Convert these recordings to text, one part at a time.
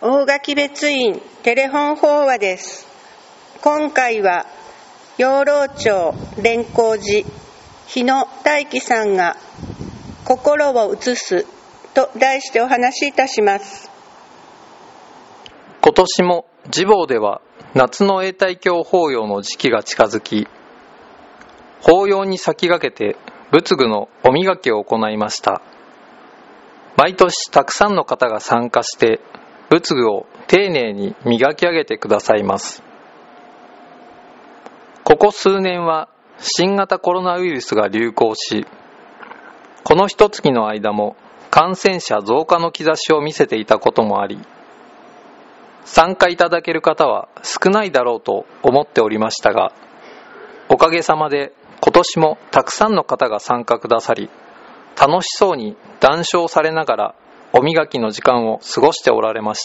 大垣別院テレフォン法話です。今回は養老町蓮光寺日野大樹さんが心を移すと題してお話しいたします。 今年も寺坊では夏の永代経法要の時期が近づき、法要に先駆けて仏具のお磨きを行いました。毎年たくさんの方が参加して仏具を丁寧に磨き上げてくださいます。ここ数年は新型コロナウイルスが流行し、この一月の間も感染者増加の兆しを見せていたこともあり、参加いただける方は少ないだろうと思っておりましたが、おかげさまで今年もたくさんの方が参加くださり、楽しそうに談笑されながらお磨きの時間を過ごしておられました。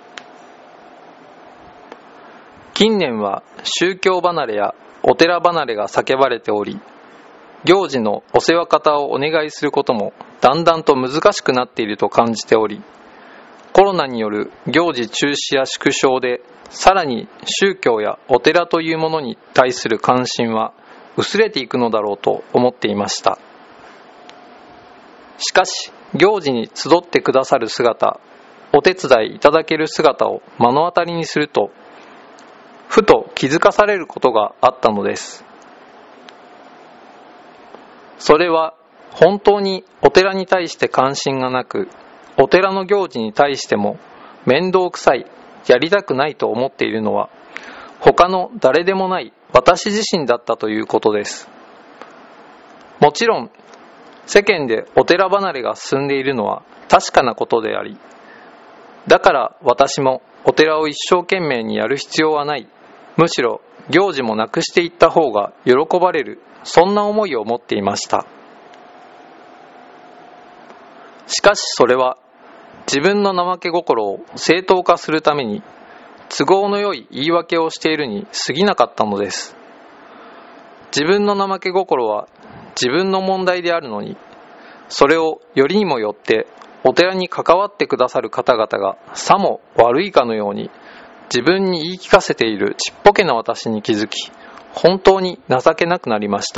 近年は宗教離れやお寺離れが叫ばれており、行事のお世話方をお願いすることもだんだんと難しくなっていると感じており、コロナによる行事中止や縮小でさらに宗教やお寺というものに対する関心は薄れていくのだろうと思っていました。しかし行事に集ってくださる姿、お手伝いいただける姿を目の当たりにすると、ふと気づかされることがあったのです。それは本当にお寺に対して関心がなく、お寺の行事に対しても面倒くさい、やりたくないと思っているのは他の誰でもない私自身だったということです。もちろん世間でお寺離れが進んでいるのは確かなことであり、だから私もお寺を一生懸命にやる必要はない、むしろ行事もなくしていった方が喜ばれる、そんな思いを持っていました。しかしそれは自分の怠け心を正当化するために都合のよい言い訳をしているに過ぎなかったのです。自分の怠け心は自分の問題であるのに、それをよりにもよってお寺に関わってくださる方々がさも悪いかのように自分に言い聞かせているちっぽけな私に気づき、本当に情けなくなりました。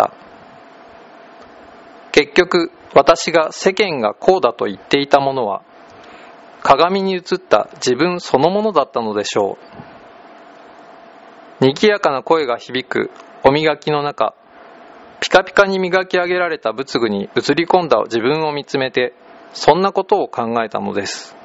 結局私が世間がこうだと言っていたものは鏡に映った自分そのものだったのでしょう。にぎやかな声が響くお磨きの中、ピカピカに磨き上げられた仏具に映り込んだ自分を見つめて、そんなことを考えたのです。